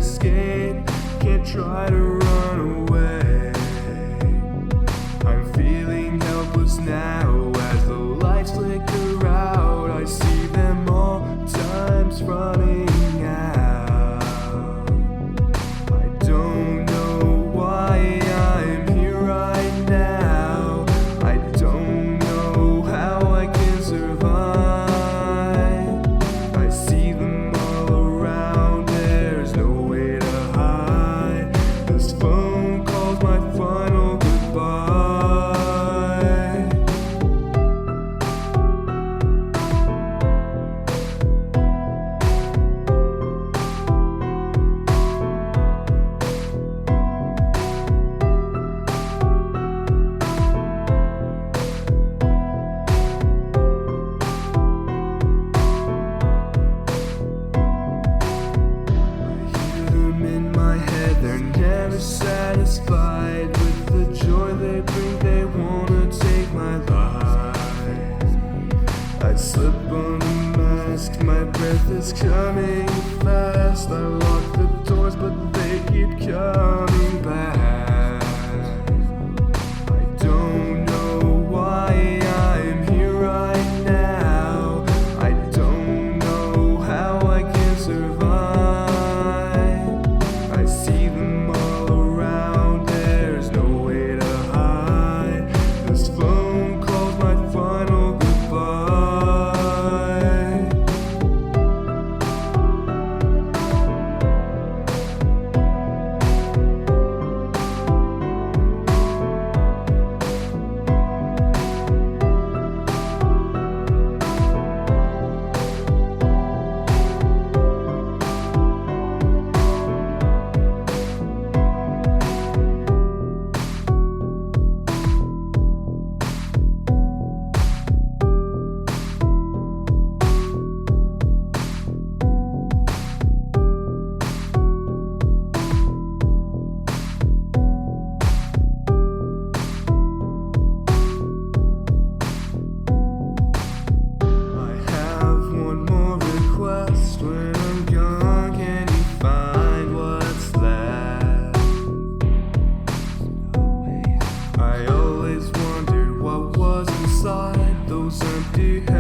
escape, can't try to run away. I'm feeling helpless now as the lights flicker out. I see them all, time's running out. I don't know why I'm here right now. I don't know how I can survive. I see them all around, there's no way to hide. This phone calls my final goodbye. Never satisfied with the joy they bring, they wanna take my life. I slip on the mask, my breath is coming fast. I lock the doors but they keep coming back. I don't know why I'm here right now. I don't know how I can survive. I see them all around, there's no way to hide. This phone calls my final goodbye. When I'm gone, can you find what's left? I always wondered what was inside those empty